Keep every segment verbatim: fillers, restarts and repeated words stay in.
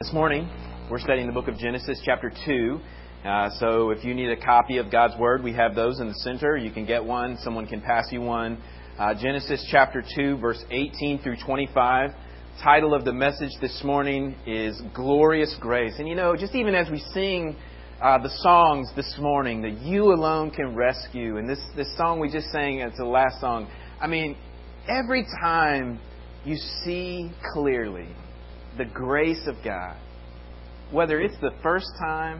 This morning, we're studying the book of Genesis, chapter two. Uh, so if you need a copy of God's Word, we have those in the center. You can get one. Someone can pass you one. Uh, Genesis chapter two, verse eighteen through twenty-five. Title of the message this morning is Glorious Grace. And you know, just even as we sing uh, the songs this morning, that You Alone Can Rescue, and this, this song we just sang, it's the last song. I mean, every time you see clearly the grace of God, whether it's the first time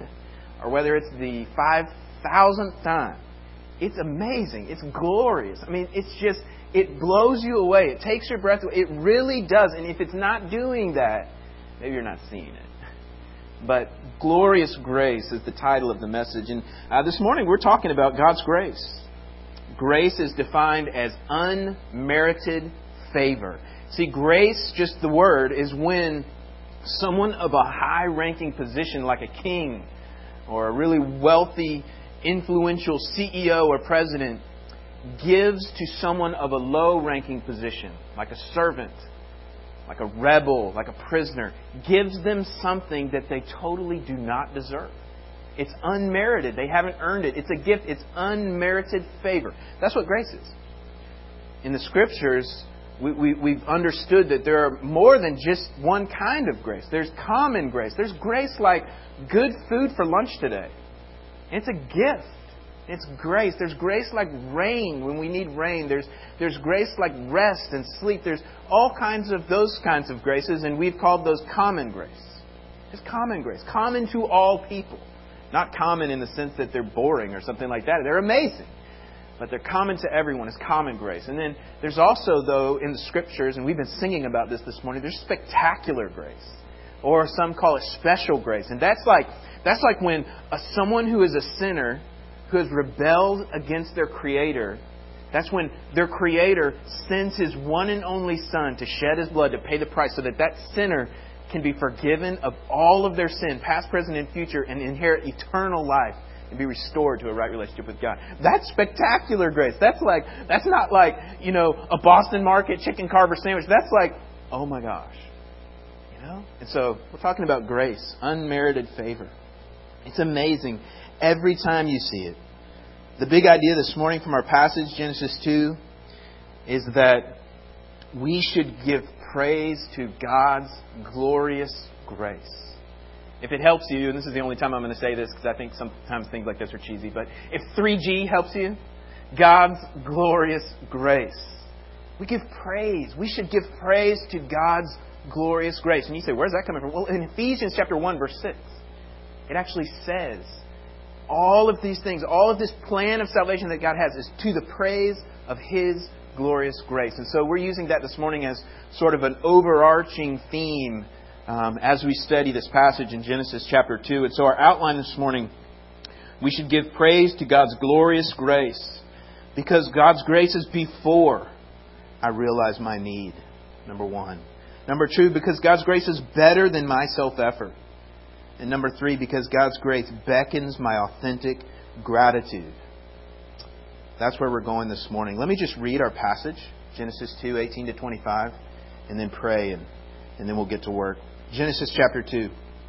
or whether it's the five thousandth time, it's amazing. It's glorious. I mean, it's just, it blows you away. It takes your breath away. It really does. And if it's not doing that, maybe you're not seeing it. But Glorious Grace is the title of the message. And uh, this morning we're talking about God's grace. Grace is defined as unmerited favor. See, grace, just the word, is when someone of a high-ranking position like a king or a really wealthy, influential C E O or president gives to someone of a low-ranking position, like a servant, like a rebel, like a prisoner, gives them something that they totally do not deserve. It's unmerited. They haven't earned it. It's a gift. It's unmerited favor. That's what grace is. In the Scriptures, we, we, we've understood that there are more than just one kind of grace. There's common grace. There's grace like good food for lunch today. It's a gift. It's grace. There's grace like rain when we need rain. There's there's grace like rest and sleep. There's all kinds of those kinds of graces, and we've called those common grace. It's common grace. Common to all people. Not common in the sense that they're boring or something like that. They're amazing. But they're common to everyone. It's common grace. And then there's also, though, in the Scriptures, and we've been singing about this this morning, there's spectacular grace. Or some call it special grace. And that's like that's like when a, someone who is a sinner, who has rebelled against their Creator, that's when their Creator sends His one and only Son to shed His blood to pay the price so that that sinner can be forgiven of all of their sin, past, present, and future, and inherit eternal life and be restored to a right relationship with God. That's spectacular grace. That's like that's not like, you know, a Boston Market chicken carver sandwich. That's like, oh my gosh. You know? And so we're talking about grace, unmerited favor. It's amazing every time you see it. The big idea this morning from our passage, Genesis two, is that we should give praise to God's glorious grace. If it helps you, and this is the only time I'm going to say this because I think sometimes things like this are cheesy, but if three G helps you, God's glorious grace. We give praise. We should give praise to God's glorious grace. And you say, where's that coming from? Well, in Ephesians chapter one, verse six, it actually says all of these things, all of this plan of salvation that God has is to the praise of His glorious grace. And so we're using that this morning as sort of an overarching theme um, as we study this passage in Genesis chapter two. And so our outline this morning, we should give praise to God's glorious grace because God's grace is before I realize my need, number one. Number two, because God's grace is better than my self-effort. And number three, because God's grace beckons my authentic gratitude. That's where we're going this morning. Let me just read our passage, Genesis two, eighteen to twenty-five, and then pray, and, and then we'll get to work. Genesis chapter two.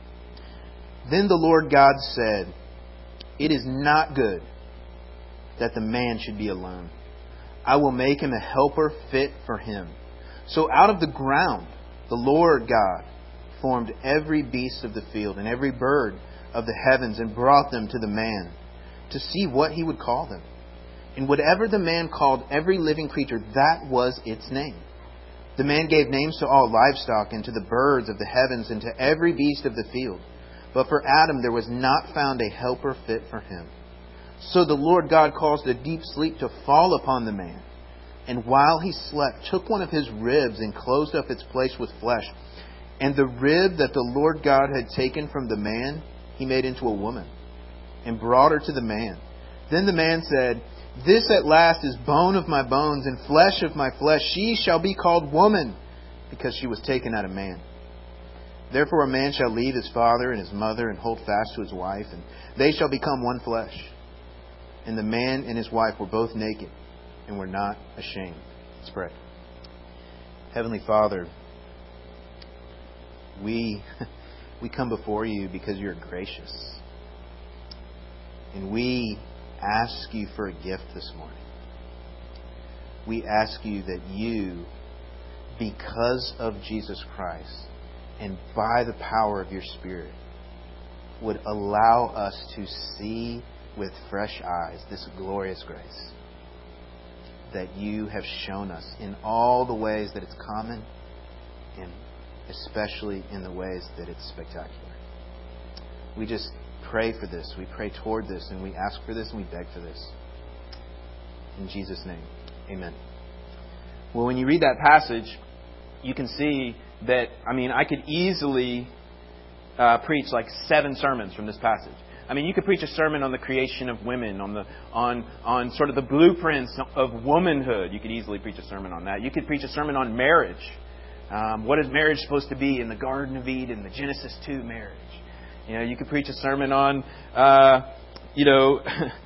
Then the Lord God said, "It is not good that the man should be alone. I will make him a helper fit for him." So out of the ground the Lord God formed every beast of the field and every bird of the heavens and brought them to the man to see what he would call them. And whatever the man called every living creature, that was its name. The man gave names to all livestock and to the birds of the heavens and to every beast of the field. But for Adam there was not found a helper fit for him. So the Lord God caused a deep sleep to fall upon the man. And while he slept, took one of his ribs and closed up its place with flesh. And the rib that the Lord God had taken from the man, He made into a woman, and brought her to the man. Then the man said, "This at last is bone of my bones and flesh of my flesh. She shall be called woman, because she was taken out of man. Therefore a man shall leave his father and his mother and hold fast to his wife, and they shall become one flesh. And the man and his wife were both naked and were not ashamed." Let's pray. Heavenly Father, we we come before you because you're gracious. And we ask you for a gift this morning. We ask you that you, because of Jesus Christ and by the power of your Spirit, would allow us to see with fresh eyes this glorious grace that you have shown us in all the ways that it's common and especially in the ways that it's spectacular. We just pray for this. We pray toward this, and we ask for this, and we beg for this. In Jesus' name, amen. Well, when you read that passage, you can see that, I mean, I could easily uh, preach like seven sermons from this passage. I mean, you could preach a sermon on the creation of women, on the on on sort of the blueprints of womanhood. You could easily preach a sermon on that. You could preach a sermon on marriage. Um, what is marriage supposed to be in the Garden of Eden, the Genesis two marriage? You know, you could preach a sermon on, uh, you know,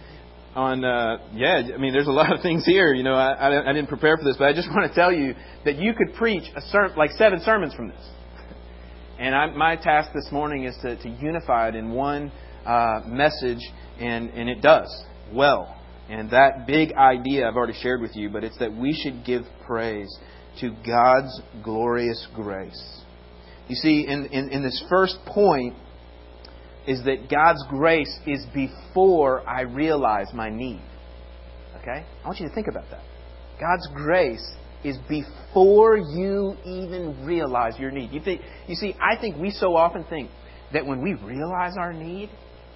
on uh, yeah. I mean, there's a lot of things here. You know, I, I I didn't prepare for this, but I just want to tell you that you could preach a ser- like seven sermons from this. And I, my task this morning is to, to unify it in one uh, message, and, and it does well. And that big idea I've already shared with you, but it's that we should give praise to God's glorious grace. You see, in, in, in this first point is that God's grace is before I realize my need. Okay? I want you to think about that. God's grace is before you even realize your need. You think, you see, I think we so often think that when we realize our need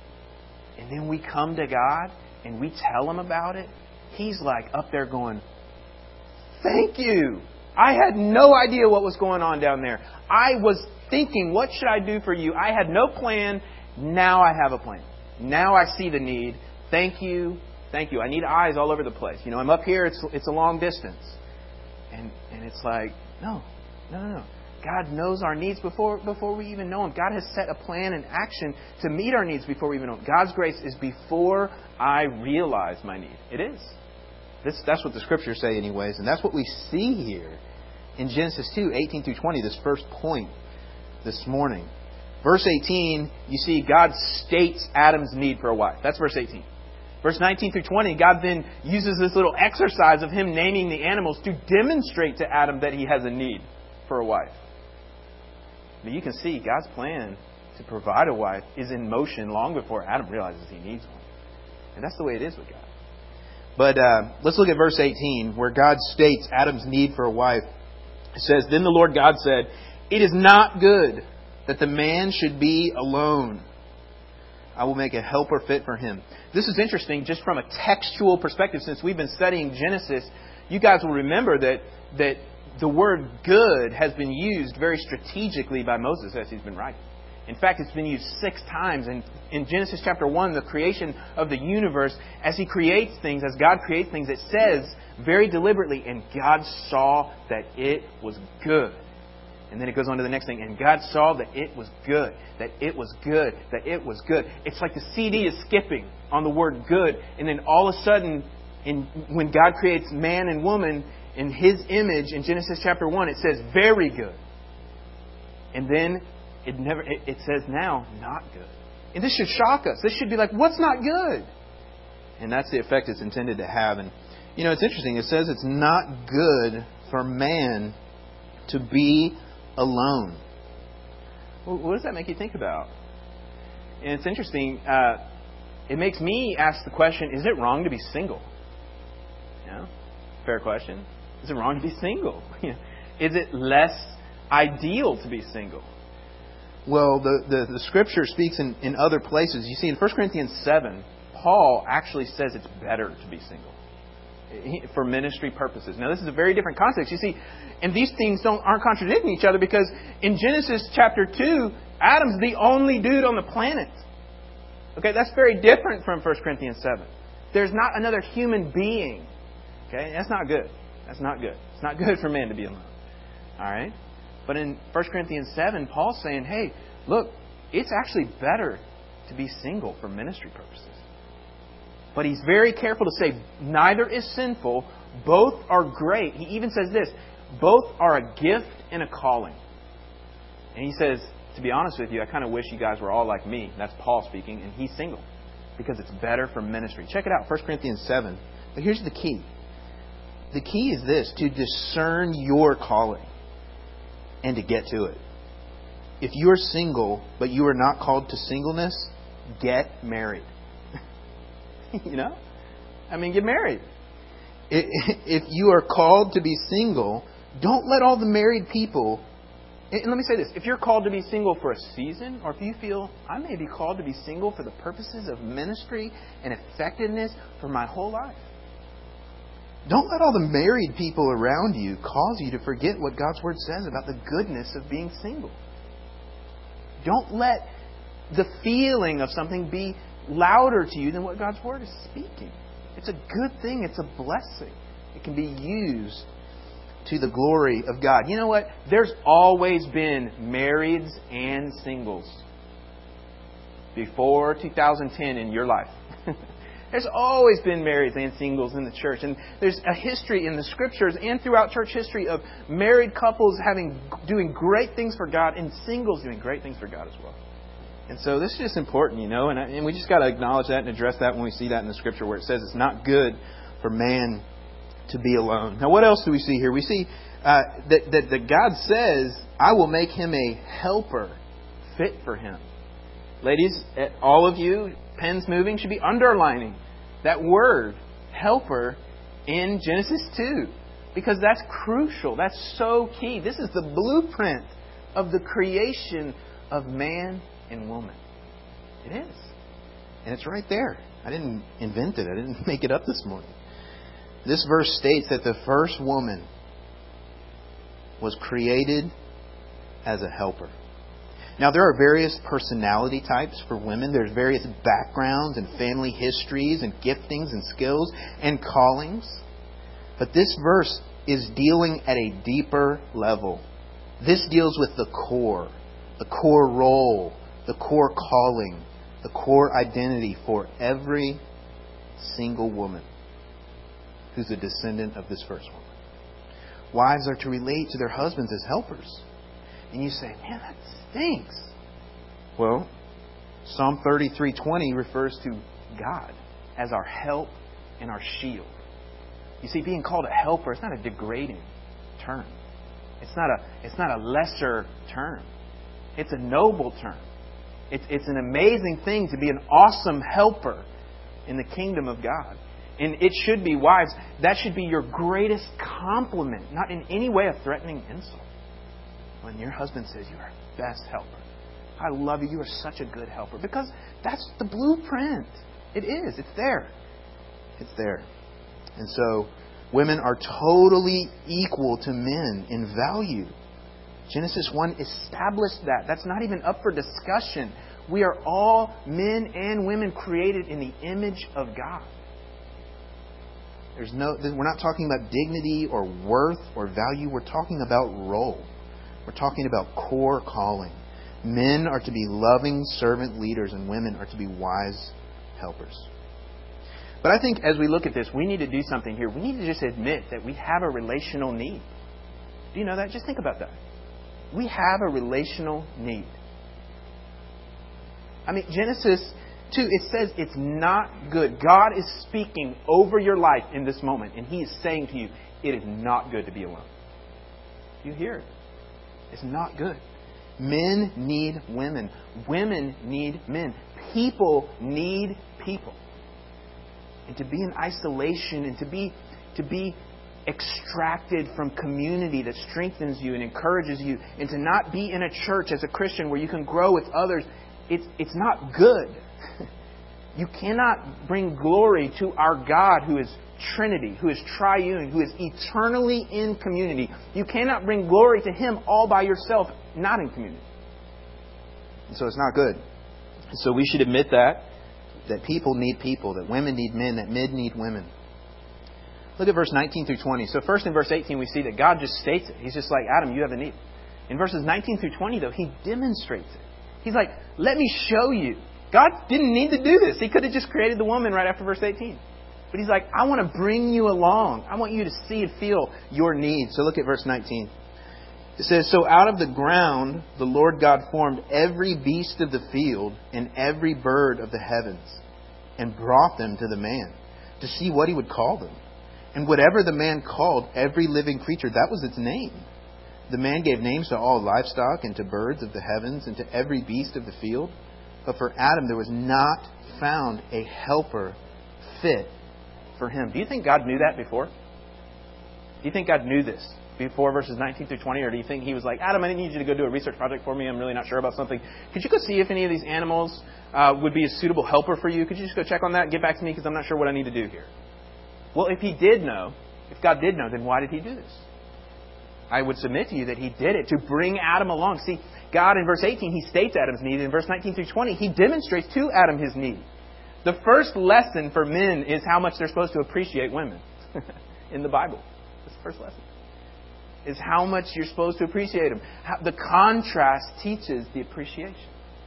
and then we come to God and we tell Him about it, He's like up there going, "Thank you. I had no idea what was going on down there. I was thinking, what should I do for you? I had no plan. Now I have a plan. Now I see the need. Thank you. Thank you. I need eyes all over the place. You know, I'm up here. It's it's a long distance." And and it's like, no, no, no, no. God knows our needs before before we even know Him. God has set a plan and action to meet our needs before we even know Him. God's grace is before I realize my need. It is. This, that's what the Scriptures say anyways. And that's what we see here in Genesis two, eighteen through twenty, this first point this morning. Verse eighteen, you see God states Adam's need for a wife. That's verse eighteen. Verse nineteen through twenty, God then uses this little exercise of Him naming the animals to demonstrate to Adam that he has a need for a wife. But you can see God's plan to provide a wife is in motion long before Adam realizes he needs one. And that's the way it is with God. But uh, let's look at verse eighteen, where God states Adam's need for a wife. It says, "Then the Lord God said, 'It is not good that the man should be alone. I will make a helper fit for him.'" This is interesting just from a textual perspective. Since we've been studying Genesis, you guys will remember that that the word good has been used very strategically by Moses as he's been writing. In fact, it's been used six times. In, in Genesis chapter one, the creation of the universe, as He creates things, as God creates things, it says very deliberately, "And God saw that it was good." And then it goes on to the next thing. "And God saw that it was good, that it was good, that it was good." It's like the C D is skipping on the word good. And then all of a sudden, in, when God creates man and woman in His image in Genesis chapter one, it says very good. And then it never it, it says now not good. And this should shock us. This should be like, what's not good? And that's the effect it's intended to have. And, you know, it's interesting. It says it's not good for man to be alone. Well, what does that make you think about? And it's interesting. Uh, it makes me ask the question, is it wrong to be single? You know? Fair question. Is it wrong to be single? Is it less ideal to be single? Well, the, the, the Scripture speaks in, in other places. You see, in First Corinthians seven, Paul actually says it's better to be single for ministry purposes. Now, this is a very different context. You see, and these things don't aren't contradicting each other, because in Genesis chapter two, Adam's the only dude on the planet. Okay, that's very different from First Corinthians seven. There's not another human being. Okay, that's not good. That's not good. It's not good for men to be alone. All right? But in First Corinthians seven, Paul's saying, hey, look, it's actually better to be single for ministry purposes. But he's very careful to say neither is sinful. Both are great. He even says this. Both are a gift and a calling. And he says, to be honest with you, I kind of wish you guys were all like me. That's Paul speaking, and he's single. Because it's better for ministry. Check it out, First Corinthians seven. But here's the key. The key is this, to discern your calling and to get to it. If you're single, but you are not called to singleness, get married. You know? I mean, get married. If you are called to be single, don't let all the married people... And let me say this. If you're called to be single for a season, or if you feel, I may be called to be single for the purposes of ministry and effectiveness for my whole life. Don't let all the married people around you cause you to forget what God's Word says about the goodness of being single. Don't let the feeling of something be louder to you than what God's Word is speaking. It's a good thing. It's a blessing. It can be used to the glory of God. You know what? There's always been marrieds and singles before two thousand ten in your life. There's always been marrieds and singles in the church. And there's a history in the Scriptures and throughout church history of married couples having doing great things for God and singles doing great things for God as well. And so this is just important, you know, and, and we just got to acknowledge that and address that when we see that in the Scripture where it says it's not good for man to be alone. Now, what else do we see here? We see uh, that, that, that God says, I will make him a helper fit for him. Ladies, all of you, pens moving, should be underlining that word, helper, in Genesis two. Because that's crucial. That's so key. This is the blueprint of the creation of man and woman. It is. And it's right there. I didn't invent it. I didn't make it up this morning. This verse states that the first woman was created as a helper. Now, there are various personality types for women. There's various backgrounds and family histories and giftings and skills and callings. But this verse is dealing at a deeper level. This deals with the core, the core role, the core calling, the core identity for every single woman who's a descendant of this first woman. Wives are to relate to their husbands as helpers. And you say, man, that stinks. Well, Psalm thirty-three twenty refers to God as our help and our shield. You see, being called a helper, it's not a degrading term. It's not a, it's not a lesser term. It's a noble term. It's, it's an amazing thing to be an awesome helper in the kingdom of God. And it should be, wives, that should be your greatest compliment, not in any way a threatening insult. When your husband says, you are the best helper. I love you. You are such a good helper. Because that's the blueprint. It is. It's there. It's there. And so, women are totally equal to men in value. Genesis one established that. That's not even up for discussion. We are all men and women created in the image of God. There's no, we're not talking about dignity or worth or value. We're talking about role. We're talking about core calling. Men are to be loving servant leaders and women are to be wise helpers. But I think as we look at this, we need to do something here. We need to just admit that we have a relational need. Do you know that? Just think about that. We have a relational need. I mean, Genesis two, it says it's not good. God is speaking over your life in this moment, and He is saying to you, it is not good to be alone. Do you hear it? It's not good. Men need women. Women need men. People need people. And to be in isolation and to be to be extracted from community that strengthens you and encourages you, and to not be in a church as a Christian where you can grow with others, it's it's not good. You cannot bring glory to our God who is Trinity, who is triune, who is eternally in community. You cannot bring glory to Him all by yourself, not in community. And so it's not good. And so we should admit that, that people need people, that women need men, that men need women. Look at verse nineteen through twenty. So first in verse eighteen we see that God just states it. He's just like, Adam, you have a need. In verses nineteen through twenty, though, He demonstrates it. He's like, let me show you. God didn't need to do this. He could have just created the woman right after verse eighteen. But He's like, I want to bring you along. I want you to see and feel your needs. So look at verse nineteen. It says, "So out of the ground the Lord God formed every beast of the field and every bird of the heavens, and brought them to the man, to see what he would call them. And whatever the man called every living creature, that was its name. The man gave names to all livestock, and to birds of the heavens, and to every beast of the field. But for Adam there was not found a helper fit for him." Do you think God knew that before? Do you think God knew this before verses nineteen through twenty? Or do you think He was like, "Adam, I need you to go do a research project for me. I'm really not sure about something. Could you go see if any of these animals uh, would be a suitable helper for you? Could you just go check on that and get back to me because I'm not sure what I need to do here?" Well, if He did know, if God did know, then why did He do this? I would submit to you that He did it to bring Adam along. See, God in verse eighteen, He states Adam's need. In verse nineteen through twenty, He demonstrates to Adam his need. The first lesson for men is how much they're supposed to appreciate women in the Bible. That's the first lesson. Is how much you're supposed to appreciate them. How, the contrast teaches the appreciation.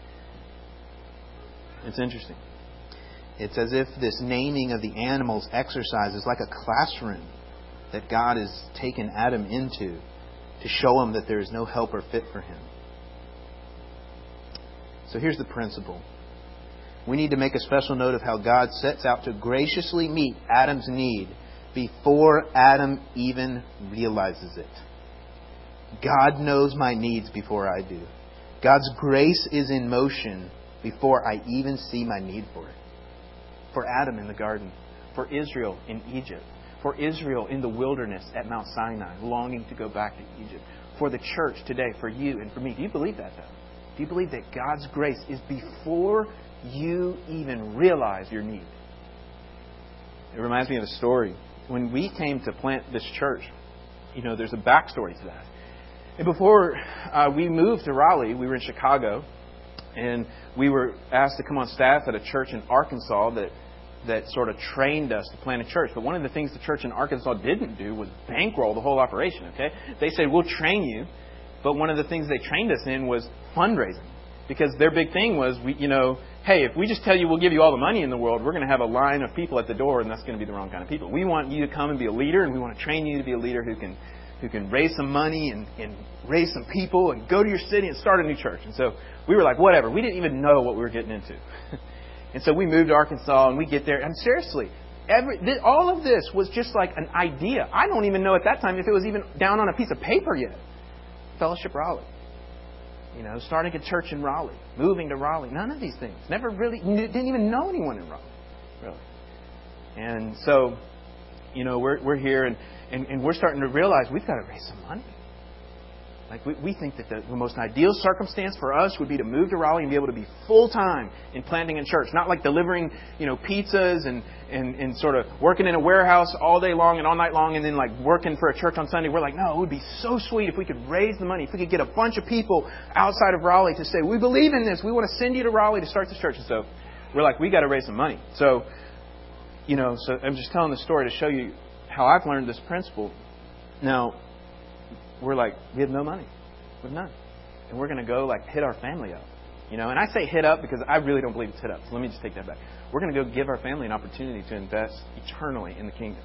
It's interesting. It's as if this naming of the animals exercise is like a classroom that God has taken Adam into to show him that there is no helper fit for him. So here's the principle. We need to make a special note of how God sets out to graciously meet Adam's need before Adam even realizes it. God knows my needs before I do. God's grace is in motion before I even see my need for it. For Adam in the garden, for Israel in Egypt, for Israel in the wilderness at Mount Sinai, longing to go back to Egypt, for the church today, for you and for me. Do you believe that, though? Do you believe that God's grace is before you even realize your need? It reminds me of a story. When we came to plant this church, you know, there's a backstory to that. And before uh, we moved to Raleigh, we were in Chicago, and we were asked to come on staff at a church in Arkansas that that sort of trained us to plant a church. But one of the things the church in Arkansas didn't do was bankroll the whole operation. Okay, they said, "We'll train you," but one of the things they trained us in was fundraising, because their big thing was, we, you know, hey, if we just tell you we'll give you all the money in the world, we're going to have a line of people at the door, and that's going to be the wrong kind of people. We want you to come and be a leader, and we want to train you to be a leader who can who can raise some money and, and raise some people and go to your city and start a new church. And so we were like, whatever. We didn't even know what we were getting into. And so we moved to Arkansas, and we get there. And seriously, every th- all of this was just like an idea. I don't even know at that time if it was even down on a piece of paper yet. Fellowship Raleigh. You know, starting a church in Raleigh, moving to Raleigh. None of these things. Never really, didn't even know anyone in Raleigh, really. And so, you know, we're we're here, and, and, and we're starting to realize we've got to raise some money. Like, we, we think that the, the most ideal circumstance for us would be to move to Raleigh and be able to be full-time in planting a church. Not like delivering, you know, pizzas and, and, and sort of working in a warehouse all day long and all night long and then, like, working for a church on Sunday. We're like, no, it would be so sweet if we could raise the money, if we could get a bunch of people outside of Raleigh to say, we believe in this. We want to send you to Raleigh to start this church. And so we're like, we got to raise some money. So, you know, so I'm just telling the story to show you how I've learned this principle. Now, we're like, we have no money. We have none. And we're going to go, like, hit our family up. You know, and I say hit up because I really don't believe it's hit up. So let me just take that back. We're going to go give our family an opportunity to invest eternally in the kingdom.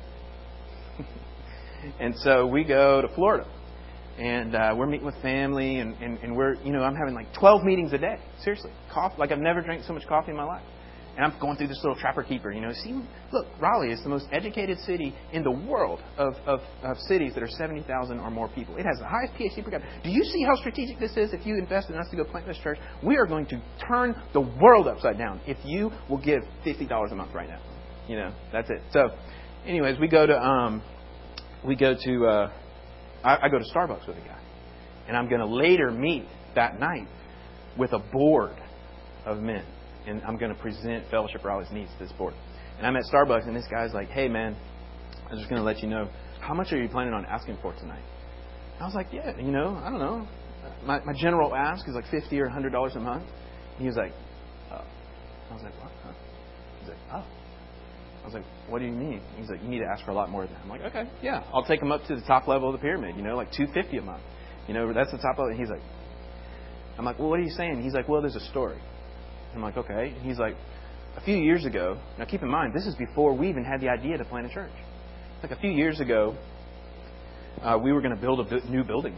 And so we go to Florida. And uh, we're meeting with family. And, and, and we're, you know, I'm having like twelve meetings a day. Seriously. Coffee, like I've never drank so much coffee in my life. And I'm going through this little trapper keeper, you know. See, look, Raleigh is the most educated city in the world of, of, of cities that are seventy thousand or more people. It has the highest P H D per capita. Do you see how strategic this is? If you invest in us to go plant this church, we are going to turn the world upside down if you will give fifty dollars a month right now. You know, that's it. So, anyways, we go to, um, we go to, uh, I, I go to Starbucks with a guy. And I'm going to later meet that night with a board of men. And I'm going to present Fellowship Raleigh's needs to this board. And I'm at Starbucks, and this guy's like, hey, man, I'm just going to let you know, how much are you planning on asking for tonight? I was like, yeah, you know, I don't know. My, my general ask is like fifty dollars or one hundred dollars a month. And he was like, oh. I was like, what? Huh? He's like, oh. I was like, what do you mean? He's like, you need to ask for a lot more than that. I'm like, okay, yeah. I'll take him up to the top level of the pyramid, you know, like two hundred fifty dollars a month. You know, that's the top level. And he's like, I'm like, well, what are you saying? He's like, well, there's a story. I'm like, okay. He's like, a few years ago, now keep in mind, this is before we even had the idea to plant a church. Like a few years ago, uh, we were going to build a bu- new building.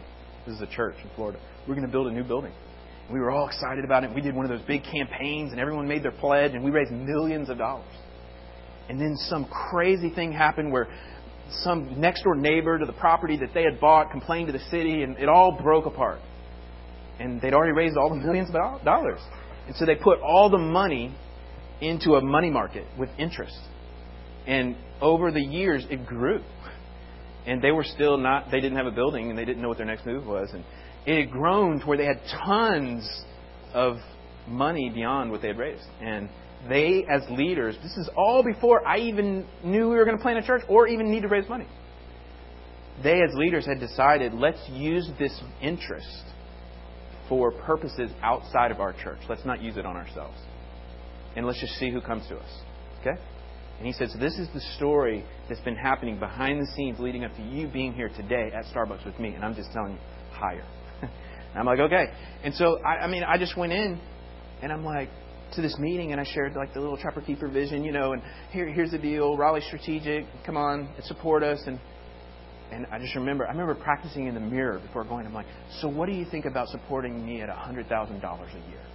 This is a church in Florida. We're going to build a new building. And we were all excited about it. We did one of those big campaigns, and everyone made their pledge, and we raised millions of dollars. And then some crazy thing happened where some next-door neighbor to the property that they had bought complained to the city, and it all broke apart. And they'd already raised all the millions of dollars. And so they put all the money into a money market with interest. And over the years, it grew. And they were still not, they didn't have a building, and they didn't know what their next move was. And it had grown to where they had tons of money beyond what they had raised. And they, as leaders, this is all before I even knew we were going to plant a church or even need to raise money. They, as leaders, had decided, let's use this interest for purposes outside of our church. Let's not use it on ourselves. And let's just see who comes to us. Okay? And he says, this is the story that's been happening behind the scenes leading up to you being here today at Starbucks with me. And I'm just telling you, higher. And I'm like, okay. And so, I, I mean, I just went in and I'm like, to this meeting, and I shared like the little Trapper Keeper vision, you know, and here, here's the deal. Raleigh Strategic, come on, support us. And and I just remember, I remember practicing in the mirror before going. I'm like, so what do you think about supporting me at one hundred thousand dollars a year?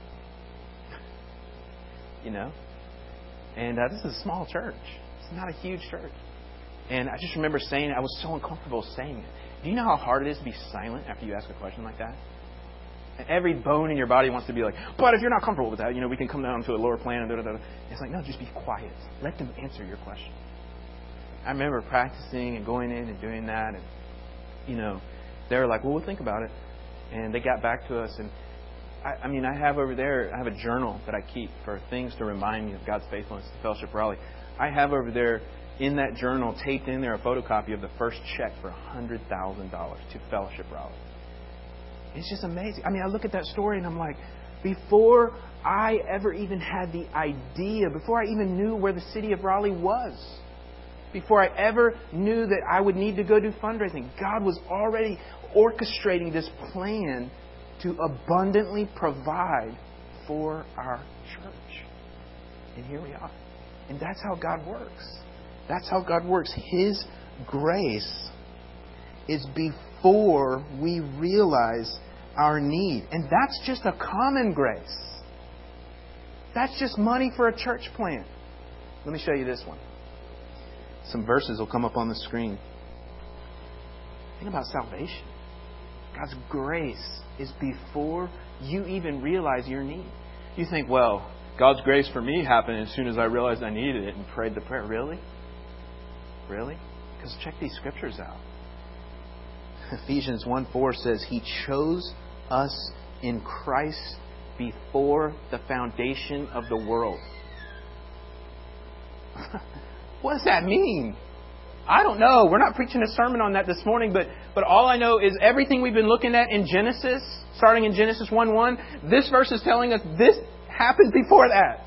You know? And uh, this is a small church. It's not a huge church. And I just remember saying, I was so uncomfortable saying it. Do you know how hard it is to be silent after you ask a question like that? And every bone in your body wants to be like, but if you're not comfortable with that, you know, we can come down to a lower plan. And da, da, da. It's like, no, just be quiet. Let them answer your question. I remember practicing and going in and doing that. And, you know, they were like, well, we'll think about it. And they got back to us. And, I, I mean, I have over there, I have a journal that I keep for things to remind me of God's faithfulness to Fellowship Raleigh. I have over there, in that journal, taped in there a photocopy of the first check for one hundred thousand dollars to Fellowship Raleigh. It's just amazing. I mean, I look at that story and I'm like, before I ever even had the idea, before I even knew where the city of Raleigh was, before I ever knew that I would need to go do fundraising, God was already orchestrating this plan to abundantly provide for our church. And here we are. And that's how God works. That's how God works. His grace is before we realize our need. And that's just a common grace. That's just money for a church plant. Let me show you this one. Some verses will come up on the screen. Think about salvation. God's grace is before you even realize your need. You think, well, God's grace for me happened as soon as I realized I needed it and prayed the prayer. Really? Really? Because check these scriptures out. Ephesians one four says, He chose us in Christ before the foundation of the world. What does that mean? I don't know. We're not preaching a sermon on that this morning, but, but all I know is everything we've been looking at in Genesis, starting in Genesis one one, this verse is telling us this happened before that.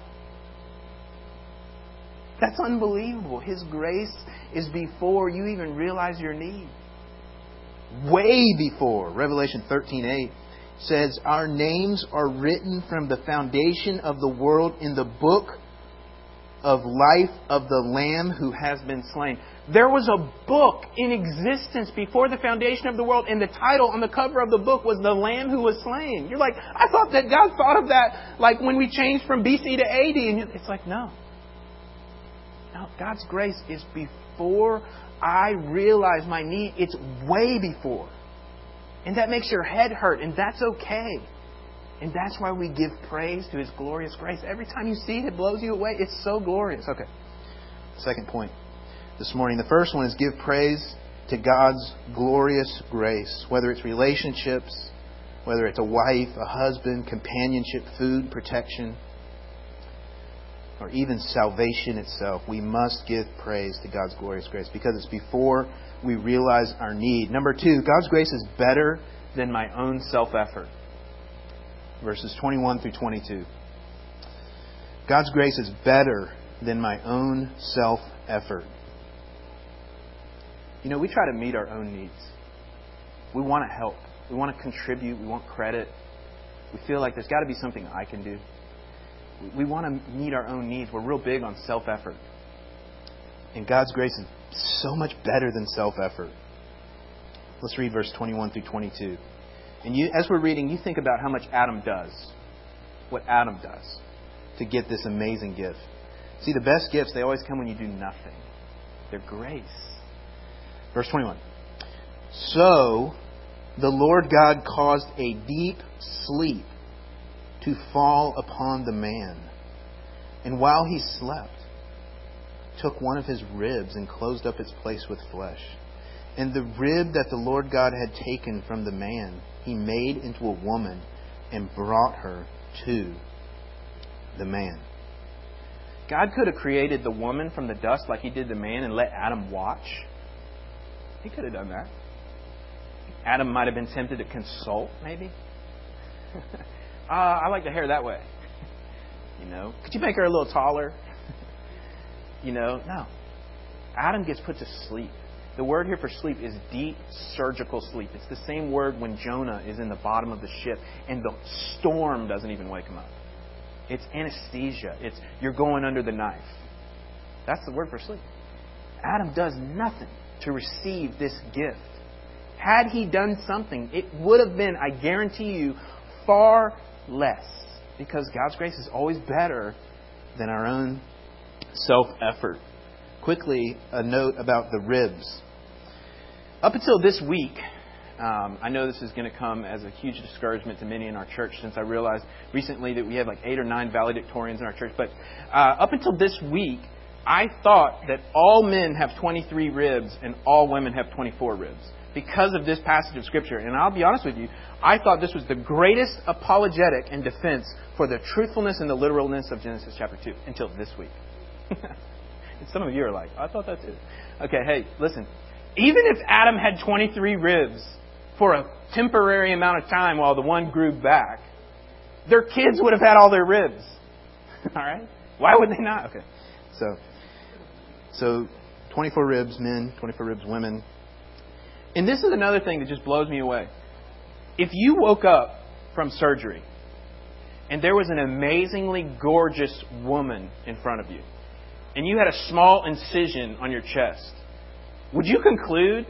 That's unbelievable. His grace is before you even realize your need. Way before. Revelation thirteen eight says, our names are written from the foundation of the world in the book of life of the Lamb who has been slain. There was a book in existence before the foundation of the world, and the title on the cover of the book was The Lamb Who Was Slain. You're like, I thought that God thought of that like when we changed from B C to A D. And it's like, no. No, God's grace is before I realize my need. It's way before. And that makes your head hurt, and that's okay. And that's why we give praise to His glorious grace. Every time you see it, it blows you away. It's so glorious. Okay. Second point this morning. The first one is give praise to God's glorious grace. Whether it's relationships, whether it's a wife, a husband, companionship, food, protection, or even salvation itself, we must give praise to God's glorious grace because it's before we realize our need. Number two, God's grace is better than my own self-effort. Verses twenty-one through twenty-two. God's grace is better than my own self-effort. You know, we try to meet our own needs. We want to help. We want to contribute. We want credit. We feel like there's got to be something I can do. We want to meet our own needs. We're real big on self-effort. And God's grace is so much better than self-effort. Let's read verse twenty-one through twenty-two. And you, as we're reading, you think about how much Adam does. What Adam does to get this amazing gift. See, the best gifts, they always come when you do nothing. They're grace. Verse twenty-one. So the Lord God caused a deep sleep to fall upon the man. And while he slept, took one of his ribs and closed up its place with flesh. And the rib that the Lord God had taken from the man, he made into a woman and brought her to the man. God could have created the woman from the dust like he did the man and let Adam watch. He could have done that. Adam might have been tempted to consult, maybe. uh, I like the hair that way. You know, could you make her a little taller? You know, no. Adam gets put to sleep. The word here for sleep is deep surgical sleep. It's the same word when Jonah is in the bottom of the ship and the storm doesn't even wake him up. It's anesthesia. It's you're going under the knife. That's the word for sleep. Adam does nothing to receive this gift. Had he done something, it would have been, I guarantee you, far less. Because God's grace is always better than our own self-effort. Quickly, a note about the ribs. Up until this week, um, I know this is going to come as a huge discouragement to many in our church since I realized recently that we have like eight or nine valedictorians in our church. But uh, up until this week, I thought that all men have twenty-three ribs and all women have twenty-four ribs because of this passage of Scripture. And I'll be honest with you, I thought this was the greatest apologetic and defense for the truthfulness and the literalness of Genesis chapter two until this week. And some of you are like, I thought that too. Okay, hey, listen. Even if Adam had twenty-three ribs for a temporary amount of time while the one grew back, their kids would have had all their ribs. All right? Why would they not? Okay. So, so twenty-four ribs men, twenty-four ribs women. And this is another thing that just blows me away. If you woke up from surgery and there was an amazingly gorgeous woman in front of you, and you had a small incision on your chest, would you conclude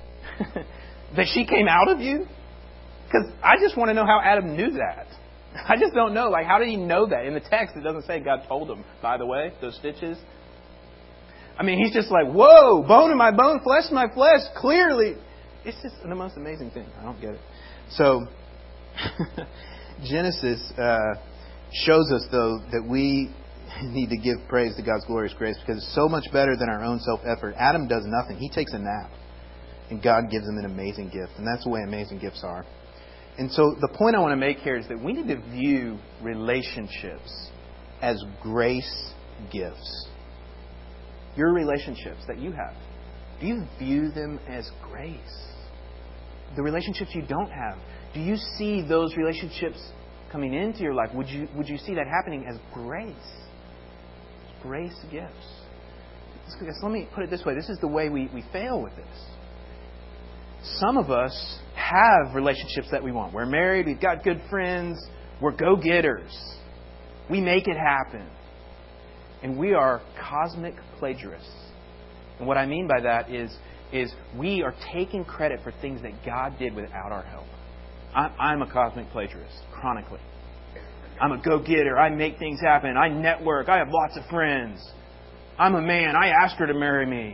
that she came out of you? Because I just want to know how Adam knew that. I just don't know. Like, how did he know that? In the text, it doesn't say God told him, by the way, those stitches. I mean, he's just like, whoa, bone in my bone, flesh in my flesh, clearly. It's just the most amazing thing. I don't get it. So, Genesis uh, shows us, though, that we need to give praise to God's glorious grace because it's so much better than our own self-effort. Adam does nothing. He takes a nap. And God gives him an amazing gift. And that's the way amazing gifts are. And so the point I want to make here is that we need to view relationships as grace gifts. Your relationships that you have, do you view them as grace? The relationships you don't have, do you see those relationships coming into your life? Would you would you see that happening as grace? Grace gifts. So let me put it this way. This is the way we, we fail with this. Some of us have relationships that we want. We're married. We've got good friends. We're go-getters. We make it happen. And we are cosmic plagiarists. And what I mean by that is, is we are taking credit for things that God did without our help. I'm, I'm a cosmic plagiarist, chronically. I'm a go-getter. I make things happen. I network. I have lots of friends. I'm a man. I asked her to marry me.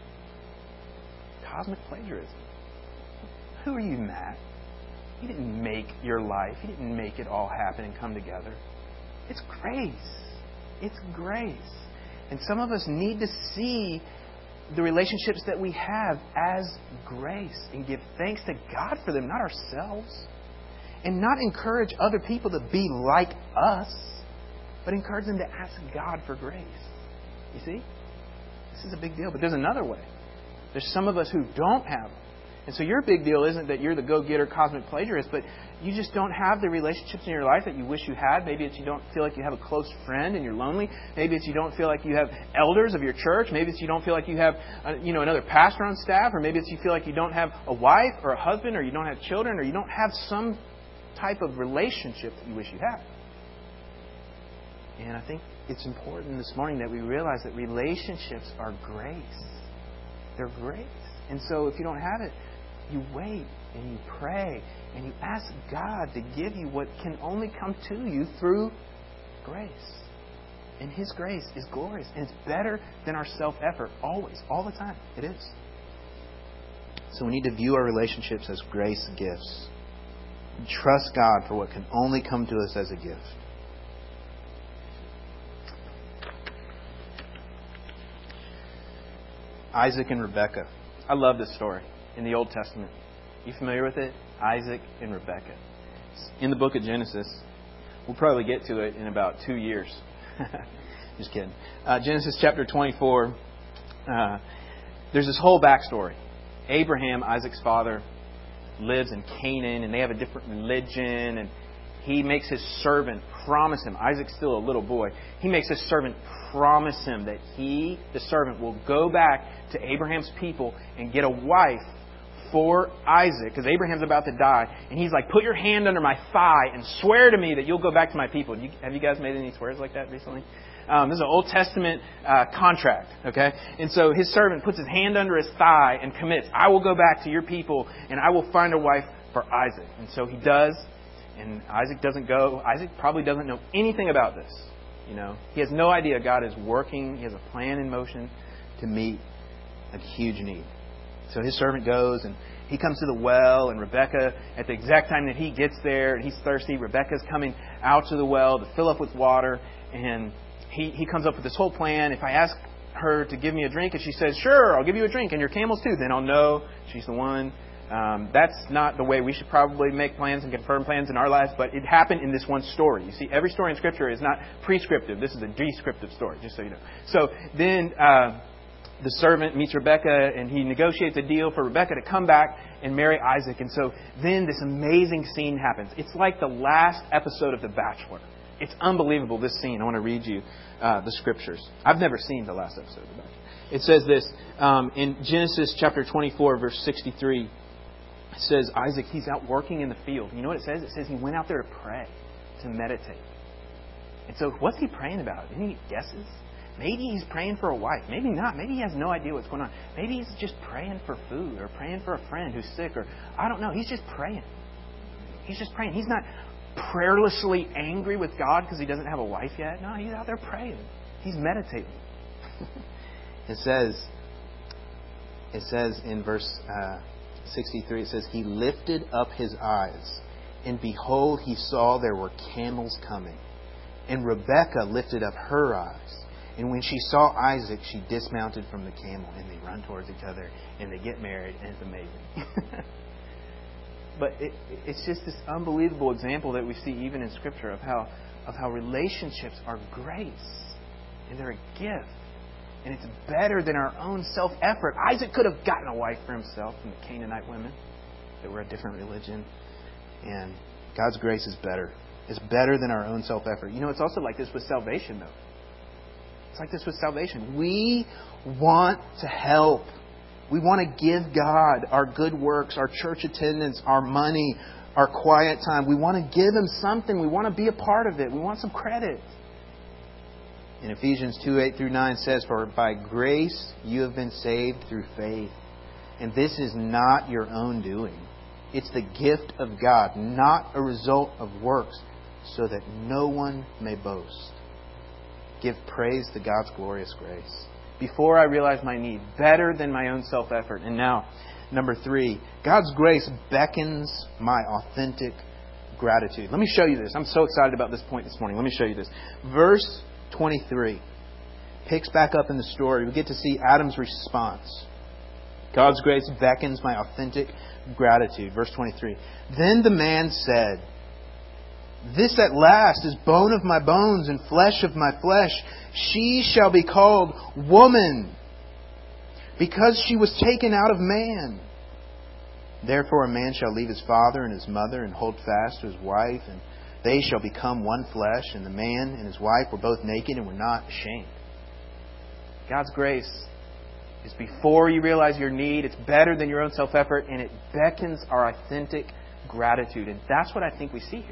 Cosmic plagiarism. Who are you, Matt? You didn't make your life. You didn't make it all happen and come together. It's grace. It's grace. And some of us need to see the relationships that we have as grace and give thanks to God for them, not ourselves. And not encourage other people to be like us, but encourage them to ask God for grace. You see? This is a big deal. But there's another way. There's some of us who don't have them. And so your big deal isn't that you're the go-getter cosmic plagiarist, but you just don't have the relationships in your life that you wish you had. Maybe it's you don't feel like you have a close friend and you're lonely. Maybe it's you don't feel like you have elders of your church. Maybe it's you don't feel like you have uh, you know another pastor on staff. Or maybe it's you feel like you don't have a wife or a husband, or you don't have children, or you don't have some type of relationship that you wish you had. And I think it's important this morning that we realize that relationships are grace. They're grace. And so if you don't have it, you wait and you pray and you ask God to give you what can only come to you through grace. And His grace is glorious. And it's better than our self-effort. Always. All the time. It is. So we need to view our relationships as grace gifts. Trust God for what can only come to us as a gift. Isaac and Rebekah. I love this story in the Old Testament. You familiar with it? Isaac and Rebekah. It's in the book of Genesis. We'll probably get to it in about two years. Just kidding. Uh, Genesis chapter twenty-four. Uh, there's this whole backstory. Abraham, Isaac's father, lives in Canaan, and they have a different religion. And he makes his servant promise him. Isaac's still a little boy. He makes his servant promise him that he, the servant, will go back to Abraham's people and get a wife for Isaac, because Abraham's about to die. And he's like, put your hand under my thigh and swear to me that you'll go back to my people. You, have you guys made any swears like that recently? Um, this is an Old Testament uh, contract, okay? And so his servant puts his hand under his thigh and commits, I will go back to your people and I will find a wife for Isaac. And so he does, and Isaac doesn't go. Isaac probably doesn't know anything about this. You know, he has no idea God is working. He has a plan in motion to meet a huge need. So his servant goes and he comes to the well, and Rebekah, at the exact time that he gets there and he's thirsty, Rebekah's coming out to the well to fill up with water, and he, he comes up with this whole plan. If I ask her to give me a drink and she says, sure, I'll give you a drink and your camels too, then I'll know she's the one. Um, that's not the way we should probably make plans and confirm plans in our lives, but it happened in this one story. You see, every story in Scripture is not prescriptive. This is a descriptive story, just so you know. So then uh, the servant meets Rebekah, and he negotiates a deal for Rebekah to come back and marry Isaac. And so then this amazing scene happens. It's like the last episode of The Bachelor. It's unbelievable, this scene. I want to read you uh, the Scriptures. I've never seen the last episode of The Bachelor. It says this um, in Genesis chapter twenty-four, verse sixty-three. It says Isaac, he's out working in the field. You know what it says? It says he went out there to pray, to meditate. And so what's he praying about? Any guesses? Maybe he's praying for a wife. Maybe not. Maybe he has no idea what's going on. Maybe he's just praying for food or praying for a friend who's sick, or I don't know. He's just praying. He's just praying. He's not prayerlessly angry with God because he doesn't have a wife yet. No, he's out there praying. He's meditating. It says, it says in verse uh, sixty-three, it says, he lifted up his eyes, and behold, he saw there were camels coming. And Rebekah lifted up her eyes, and when she saw Isaac, she dismounted from the camel, and they run towards each other, and they get married, and it's amazing. But it, it's just this unbelievable example that we see even in Scripture of how of how relationships are grace, and they're a gift. And it's better than our own self-effort. Isaac could have gotten a wife for himself from the Canaanite women that were a different religion. And God's grace is better. It's better than our own self-effort. You know, it's also like this with salvation, though. It's like this with salvation. We want to help. We want to give God our good works, our church attendance, our money, our quiet time. We want to give Him something. We want to be a part of it. We want some credit. In Ephesians two, eight through nine says, for by grace you have been saved through faith. And this is not your own doing. It's the gift of God, not a result of works, so that no one may boast. Give praise to God's glorious grace. Before I realized my need, better than my own self-effort. And now, number three, God's grace beckons my authentic gratitude. Let me show you this. I'm so excited about this point this morning. Let me show you this. Verse twenty-three picks back up in the story. We get to see Adam's response. God's grace beckons my authentic gratitude. Verse twenty-three. Then the man said, this at last is bone of my bones and flesh of my flesh. She shall be called woman, because she was taken out of man. Therefore a man shall leave his father and his mother and hold fast to his wife, and they shall become one flesh. And the man and his wife were both naked and were not ashamed. God's grace is before you realize your need. It's better than your own self-effort, and it beckons our authentic gratitude. And that's what I think we see here.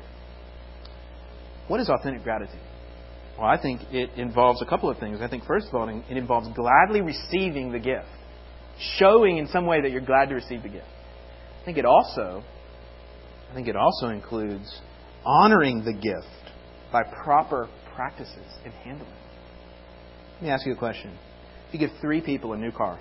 What is authentic gratitude? Well, I think it involves a couple of things. I think, first of all, it involves gladly receiving the gift. Showing in some way that you're glad to receive the gift. I think it also, I think it also includes honoring the gift by proper practices in handling. Let me ask you a question. If you give three people a new car,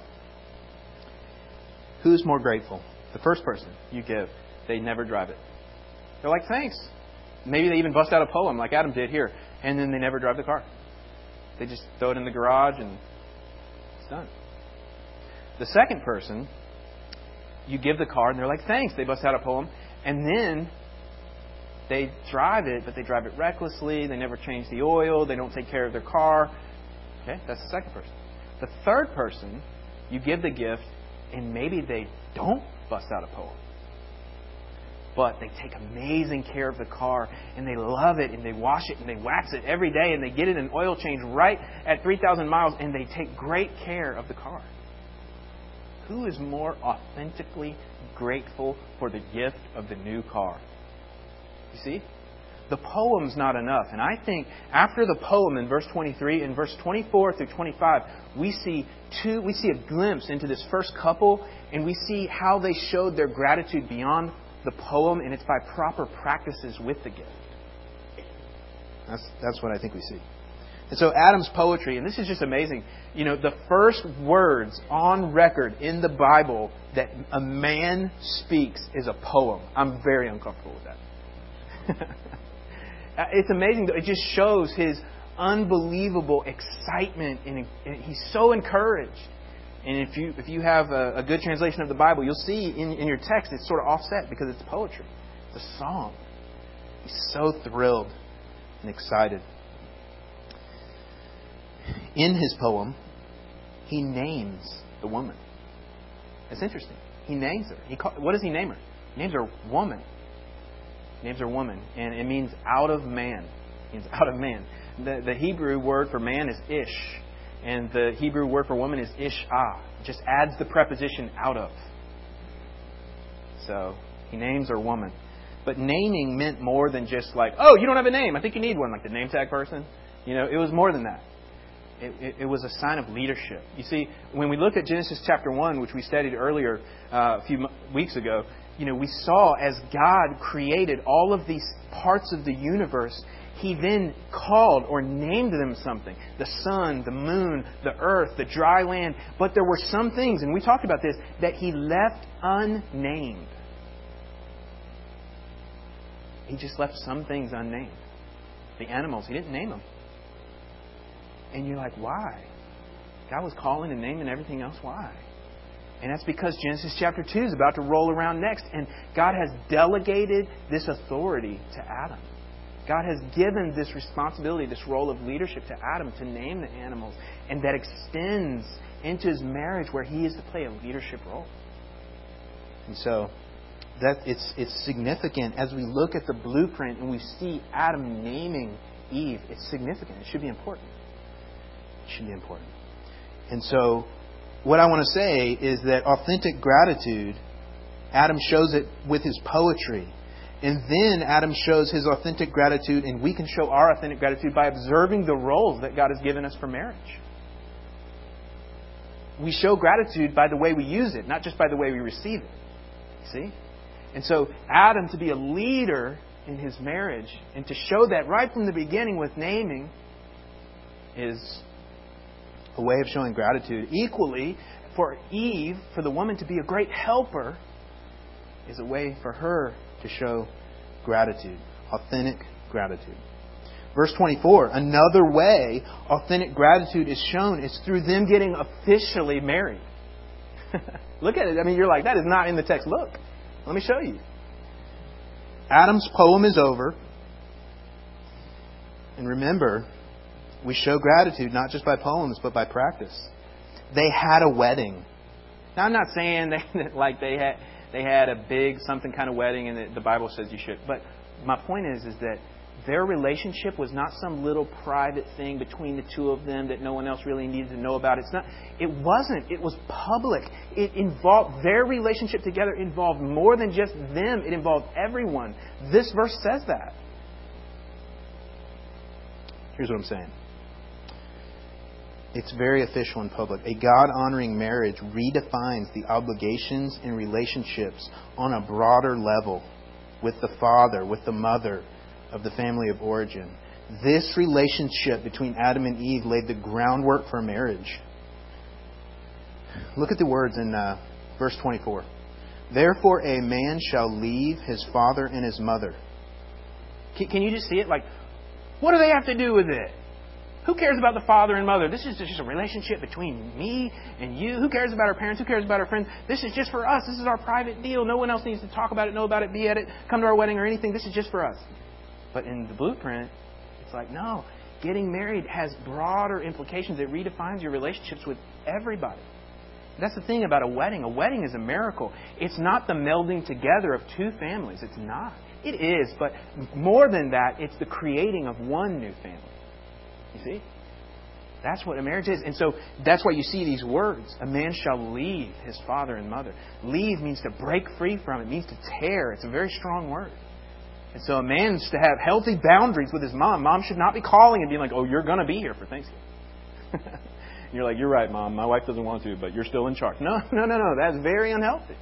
who's more grateful? The first person you give, they never drive it. They're like, thanks. Maybe they even bust out a poem like Adam did here, and then they never drive the car. They just throw it in the garage and it's done. The second person, you give the car and they're like, thanks. They bust out a poem, and then they drive it, but they drive it recklessly. They never change the oil. They don't take care of their car. Okay, that's the second person. The third person, you give the gift, and maybe they don't bust out a poem, but they take amazing care of the car, and they love it, and they wash it, and they wax it every day, and they get it an oil change right at three thousand miles, and they take great care of the car. Who is more authentically grateful for the gift of the new car? You see? The poem's not enough. And I think after the poem in verse twenty-three, in verse twenty-four through twenty-five, we see two we see a glimpse into this first couple, and we see how they showed their gratitude beyond the poem, and it's by proper practices with the gift. That's that's what I think we see. And so Adam's poetry, and this is just amazing. You know, the first words on record in the Bible that a man speaks is a poem. I'm very uncomfortable with that. It's amazing. It just shows his unbelievable excitement, and he's so encouraged. And if you if you have a, a good translation of the Bible, you'll see in, in your text it's sort of offset because it's poetry. It's a song. He's so thrilled and excited. In his poem, he names the woman. It's interesting. He names her. He call, what does he name her? He names her woman. He names her woman, and it means out of man. It means out of man. The, the Hebrew word for man is ish, and the Hebrew word for woman is ishah. It just adds the preposition out of. So he names her woman. But naming meant more than just like, oh, you don't have a name. I think you need one, like the name tag person. You know, it was more than that. It, it, it was a sign of leadership. You see, when we look at Genesis chapter one, which we studied earlier uh, a few weeks ago, you know, we saw as God created all of these parts of the universe, He then called or named them something. The sun, the moon, the earth, the dry land. But there were some things, and we talked about this, that He left unnamed. He just left some things unnamed. The animals, He didn't name them. And you're like, why? God was calling and naming everything else. Why? And that's because Genesis chapter two is about to roll around next. And God has delegated this authority to Adam. God has given this responsibility, this role of leadership to Adam to name the animals. And that extends into his marriage where he is to play a leadership role. And so that it's it's significant as we look at the blueprint and we see Adam naming Eve. It's significant. It should be important. It should be important. And so what I want to say is that authentic gratitude, Adam shows it with his poetry. And then Adam shows his authentic gratitude, and we can show our authentic gratitude by observing the roles that God has given us for marriage. We show gratitude by the way we use it, not just by the way we receive it. See? And so Adam, to be a leader in his marriage and to show that right from the beginning with naming, is a way of showing gratitude. Equally, for Eve, for the woman to be a great helper, is a way for her to show gratitude. Authentic gratitude. Verse twenty-four, another way authentic gratitude is shown is through them getting officially married. Look at it. I mean, you're like, that is not in the text. Look. Let me show you. Adam's poem is over. And remember, we show gratitude not just by poems, but by practice. They had a wedding. Now, I'm not saying that like they had they had a big something kind of wedding and that the Bible says you should. But my point is, is that their relationship was not some little private thing between the two of them that no one else really needed to know about. It's not. It wasn't. It was public. It involved their relationship together. Involved more than just them. It involved everyone. This verse says that. Here's what I'm saying. It's very official and public. A God-honoring marriage redefines the obligations and relationships on a broader level with the father, with the mother of the family of origin. This relationship between Adam and Eve laid the groundwork for marriage. Look at the words in uh, verse twenty-four. Therefore a man shall leave his father and his mother. Can, can you just see it? Like, what do they have to do with it? Who cares about the father and mother? This is just a relationship between me and you. Who cares about our parents? Who cares about our friends? This is just for us. This is our private deal. No one else needs to talk about it, know about it, be at it, come to our wedding or anything. This is just for us. But in the blueprint, it's like, no. Getting married has broader implications. It redefines your relationships with everybody. That's the thing about a wedding. A wedding is a miracle. It's not the melding together of two families. It's not. It is, but more than that, it's the creating of one new family. You see? That's what a marriage is. And so that's why you see these words. A man shall leave his father and mother. Leave means to break free from. It means to tear. It's a very strong word. And so a man's to have healthy boundaries with his mom. Mom should not be calling and being like, oh, you're going to be here for Thanksgiving. And you're like, you're right, Mom. My wife doesn't want to, but you're still in charge. No, no, no, no. That's very unhealthy.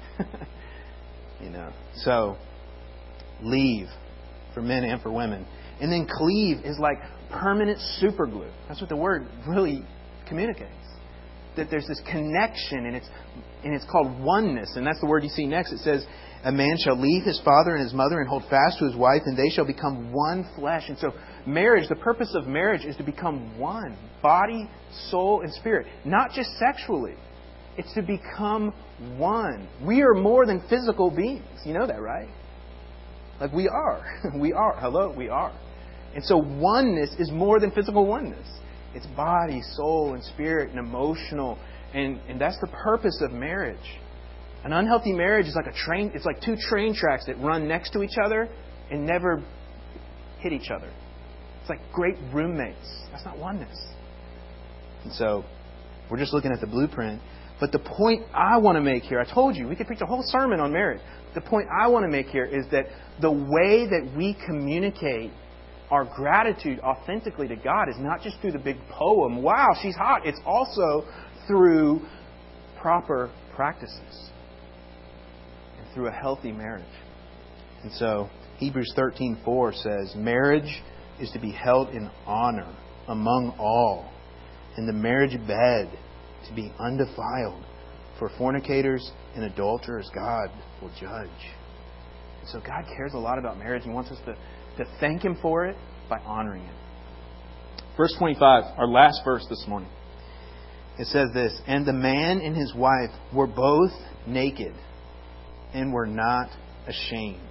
You know. So, leave for men and for women. And then cleave is like permanent superglue. That's what the word really communicates. That there's this connection, and it's and it's called oneness. And that's the word you see next. It says, a man shall leave his father and his mother and hold fast to his wife, and they shall become one flesh. And so marriage, the purpose of marriage is to become one. Body, soul, and spirit. Not just sexually. It's to become one. We are more than physical beings. You know that, right? Like we are. We are. Hello, we are. And so oneness is more than physical oneness. It's body, soul, and spirit, and emotional. And, and that's the purpose of marriage. An unhealthy marriage is like a train. It's like two train tracks that run next to each other and never hit each other. It's like great roommates. That's not oneness. And so we're just looking at the blueprint. But the point I want to make here, I told you, we could preach a whole sermon on marriage. The point I want to make here is that the way that we communicate our gratitude authentically to God is not just through the big poem, wow, she's hot. It's also through proper practices and through a healthy marriage. And so Hebrews thirteen four says, marriage is to be held in honor among all, and the marriage bed to be undefiled. For fornicators and adulterers, God will judge. So God cares a lot about marriage and wants us to, to thank Him for it by honoring it. Verse twenty-five, our last verse this morning. It says this, and the man and his wife were both naked and were not ashamed.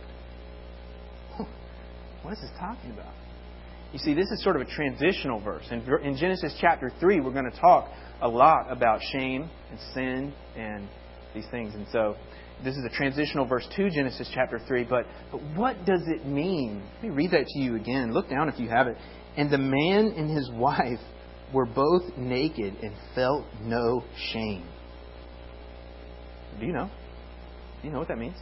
What is this talking about? You see, this is sort of a transitional verse. In, in Genesis chapter three, we're going to talk a lot about shame and sin and these things. And so this is a transitional verse to Genesis chapter three. But, but what does it mean? Let me read that to you again. Look down if you have it. And the man and his wife were both naked and felt no shame. Do you know? Do you know what that means?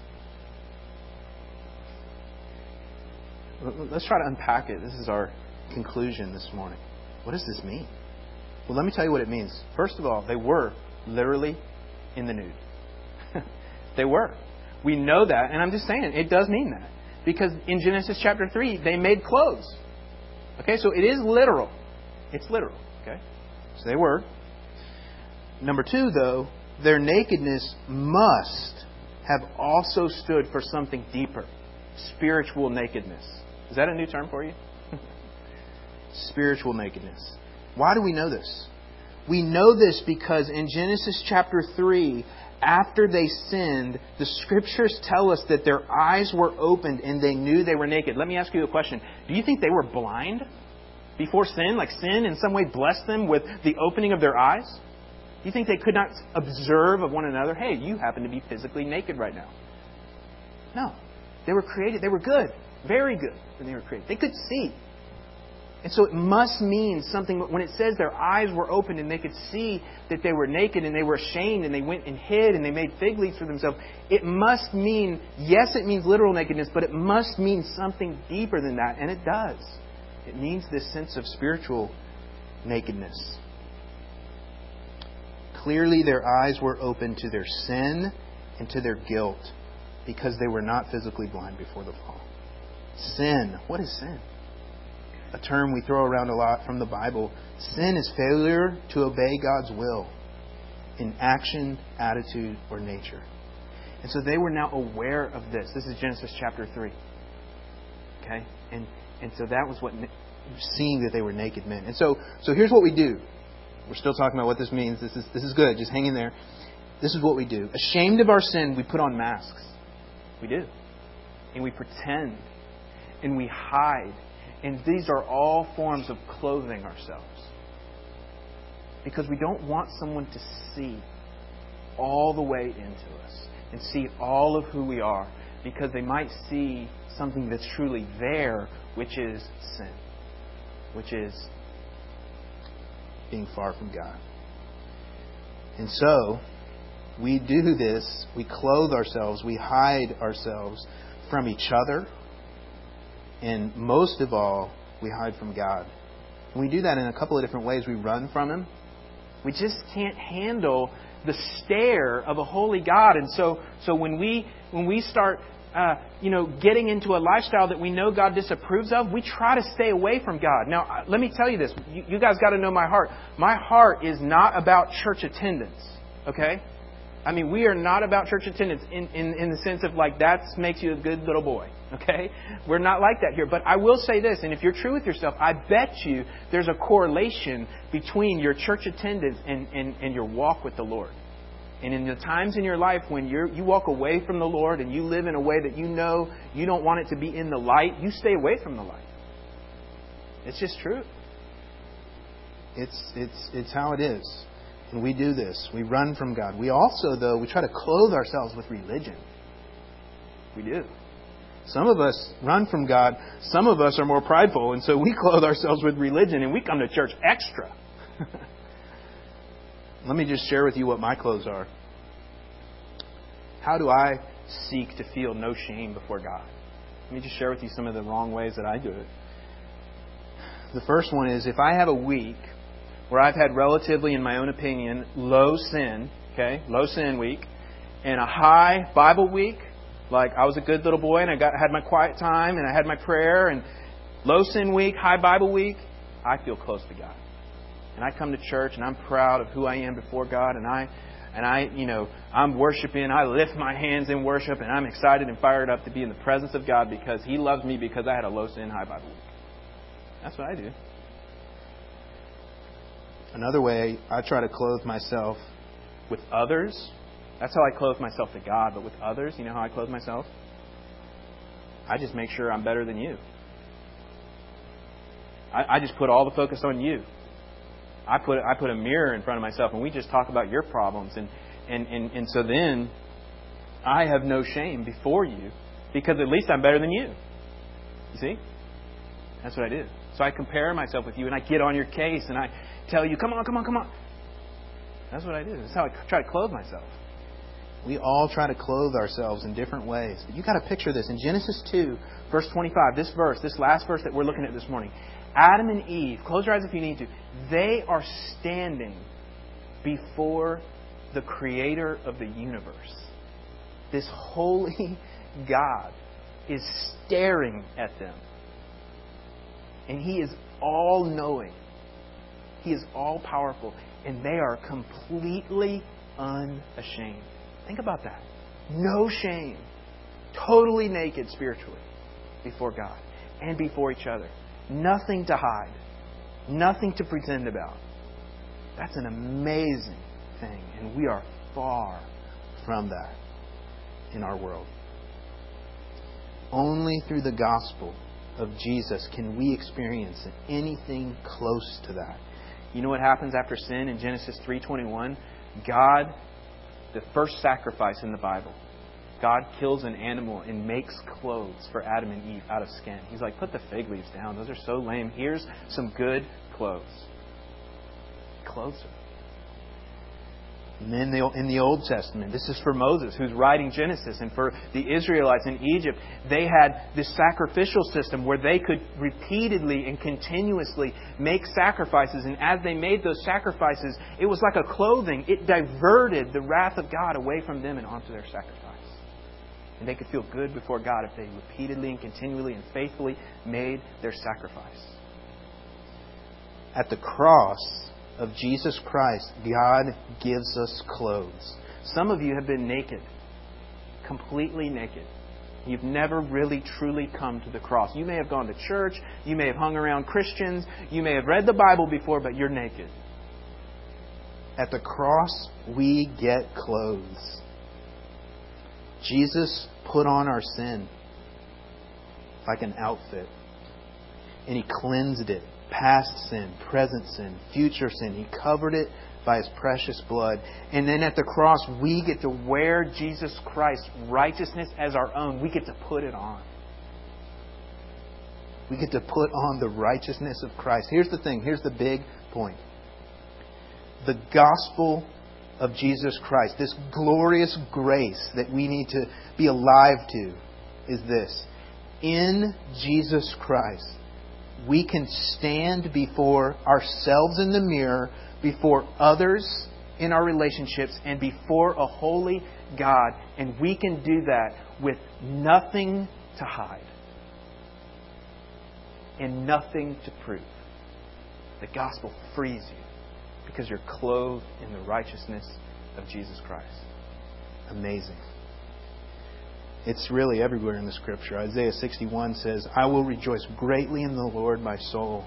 Let's try to unpack it. This is our conclusion this morning. What does this mean? Well, let me tell you what it means. First of all, they were literally in the nude. They were. We know that, and I'm just saying, it does mean that. Because in Genesis chapter three, they made clothes. Okay, so it is literal. It's literal. Okay? So they were. Number two, though, their nakedness must have also stood for something deeper. Spiritual nakedness. Is that a new term for you? Spiritual nakedness. Why do we know this? We know this because in Genesis chapter three, after they sinned, the Scriptures tell us that their eyes were opened and they knew they were naked. Let me ask you a question. Do you think they were blind before sin? Like sin in some way blessed them with the opening of their eyes? Do you think they could not observe of one another, hey, you happen to be physically naked right now? No. They were created. They were good. Very good when they were created. They could see. And so it must mean something. When it says their eyes were opened and they could see that they were naked and they were ashamed and they went and hid and they made fig leaves for themselves, it must mean, yes, it means literal nakedness, but it must mean something deeper than that. And it does. It means this sense of spiritual nakedness. Clearly their eyes were open to their sin and to their guilt because they were not physically blind before the fall. Sin. What is sin? A term we throw around a lot from the Bible. Sin is failure to obey God's will in action, attitude, or nature. And so they were now aware of this. This is Genesis chapter three. Okay? And and so that was what... Seeing that they were naked men. And so so here's what we do. We're still talking about what this means. This is this is good. Just hang in there. This is what we do. Ashamed of our sin, we put on masks. We do. And we pretend. And we hide. And these are all forms of clothing ourselves. Because we don't want someone to see all the way into us and see all of who we are. Because they might see something that's truly there, which is sin. Which is being far from God. And so, we do this, we clothe ourselves, we hide ourselves from each other, and most of all, we hide from God. And we do that in a couple of different ways. We run from Him. We just can't handle the stare of a holy God. And so so when we when we start uh, you know, getting into a lifestyle that we know God disapproves of, we try to stay away from God. Now, let me tell you this. You, you guys got to know my heart. My heart is not about church attendance. Okay? I mean, we are not about church attendance in, in, in the sense of like that makes you a good little boy. Okay? We're not like that here. But I will say this, and if you're true with yourself, I bet you there's a correlation between your church attendance and, and, and your walk with the Lord. And in the times in your life when you're, you walk away from the Lord and you live in a way that you know you don't want it to be in the light, you stay away from the light. It's just true. It's it's it's how it is. And we do this. We run from God. We also, though, we try to clothe ourselves with religion. We do. Some of us run from God. Some of us are more prideful, and so we clothe ourselves with religion and we come to church extra. Let me just share with you what my clothes are. How do I seek to feel no shame before God? Let me just share with you some of the wrong ways that I do it. The first one is if I have a week where I've had relatively, in my own opinion, low sin, okay, low sin week, and a high Bible week, like I was a good little boy and I got had my quiet time and I had my prayer, and low sin week, high Bible week, I feel close to God. And I come to church and I'm proud of who I am before God, and I and I, you know, I'm worshiping, I lift my hands in worship, and I'm excited and fired up to be in the presence of God because He loves me because I had a low sin high Bible week. That's what I do. Another way, I try to clothe myself with others. That's how I clothe myself to God, but with others, you know how I clothe myself? I just make sure I'm better than you. I, I just put all the focus on you. I put I put a mirror in front of myself and we just talk about your problems. And, and, and, and so then I have no shame before you because at least I'm better than you. You see? That's what I do. So I compare myself with you and I get on your case and I tell you, come on, come on, come on. That's what I do. That's how I try to clothe myself. We all try to clothe ourselves in different ways. But you've got to picture this. In Genesis two, verse twenty-five, this verse, this last verse that we're looking at this morning, Adam and Eve, close your eyes if you need to, they are standing before the Creator of the universe. This holy God is staring at them. And He is all-knowing. He is all-powerful. And they are completely unashamed. Think about that. No shame. Totally naked spiritually before God and before each other. Nothing to hide. Nothing to pretend about. That's an amazing thing. And we are far from that in our world. Only through the gospel of Jesus can we experience anything close to that. You know what happens after sin in Genesis three twenty-one? God, the first sacrifice in the Bible, God kills an animal and makes clothes for Adam and Eve out of skin. He's like, put the fig leaves down. Those are so lame. Here's some good clothes. Clothes. And then the- in the Old Testament, This is for Moses, who's writing Genesis. And for the Israelites in Egypt, they had this sacrificial system where they could repeatedly and continuously make sacrifices. And as they made those sacrifices, it was like a clothing. It diverted the wrath of God away from them and onto their sacrifice. And they could feel good before God if they repeatedly and continually and faithfully made their sacrifice. At the cross of Jesus Christ, God gives us clothes. Some of you have been naked, completely naked. You've never really, truly come to the cross. You may have gone to church. You may have hung around Christians. You may have read the Bible before, but you're naked. At the cross, we get clothes. Jesus put on our sin like an outfit. And He cleansed it. Past sin, present sin, future sin. He covered it by His precious blood. And then at the cross, we get to wear Jesus Christ's righteousness as our own. We get to put it on. We get to put on the righteousness of Christ. Here's the thing. Here's the big point. The gospel of Jesus Christ, this glorious grace that we need to be alive to, is this. In Jesus Christ, we can stand before ourselves in the mirror, before others in our relationships, and before a holy God. And we can do that with nothing to hide and nothing to prove. The gospel frees you because you're clothed in the righteousness of Jesus Christ. Amazing. It's really everywhere in the Scripture. Isaiah sixty-one says, I will rejoice greatly in the Lord, my soul.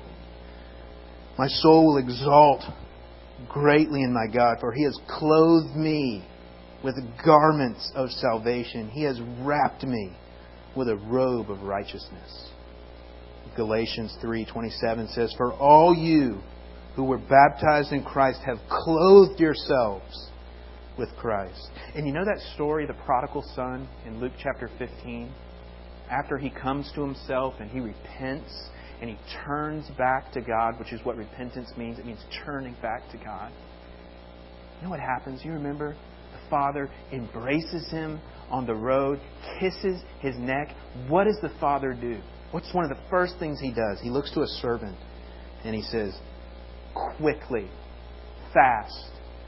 My soul will exalt greatly in my God, for He has clothed me with garments of salvation. He has wrapped me with a robe of righteousness. Galatians three twenty-seven says, For all you who were baptized in Christ have clothed yourselves with Christ. And you know that story, the prodigal son in Luke chapter fifteen? After he comes to himself and he repents and he turns back to God, which is what repentance means. It means turning back to God. You know what happens? You remember? The father embraces him on the road, kisses his neck. What does the father do? What's one of the first things he does? He looks to a servant and he says, quickly, fast,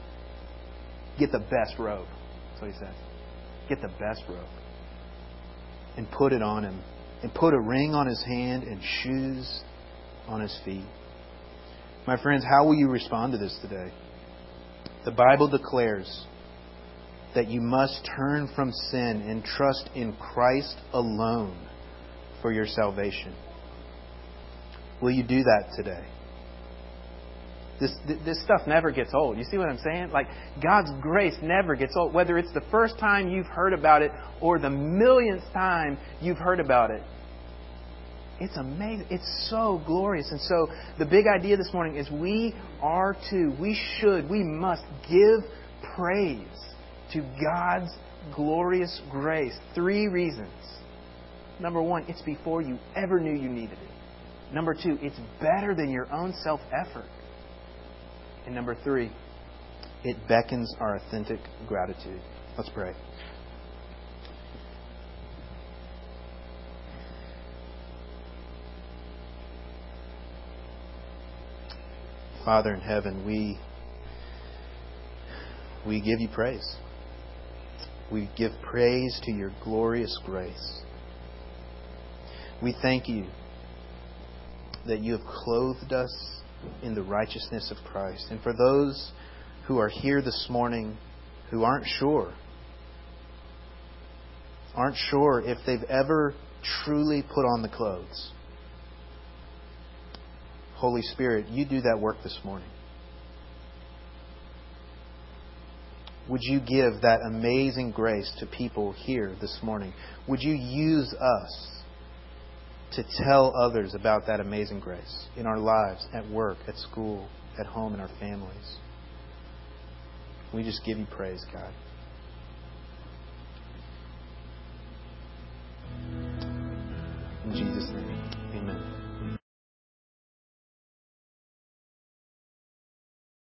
get the best robe. That's what he says. Get the best robe. And put it on him. And put a ring on his hand and shoes on his feet. My friends, how will you respond to this today? The Bible declares that you must turn from sin and trust in Christ alone for your salvation. Will you do that today? This this stuff never gets old. You see what I'm saying? Like, God's grace never gets old. Whether it's the first time you've heard about it or the millionth time you've heard about it. It's amazing. It's so glorious. And so the big idea this morning is we are to, we should, we must give praise to God's glorious grace. Three reasons. Number one, it's before you ever knew you needed it. Number two, it's better than your own self-effort. And number three, it beckons our authentic gratitude. Let's pray. Father in heaven, we we give you praise. We give praise to your glorious grace. We thank you that you have clothed us in the righteousness of Christ. And for those who are here this morning who aren't sure, aren't sure if they've ever truly put on the clothes, Holy Spirit, you do that work this morning. Would you give that amazing grace to people here this morning? Would you use us to tell others about that amazing grace in our lives, at work, at school, at home, in our families? We just give you praise, God. In Jesus' name, amen.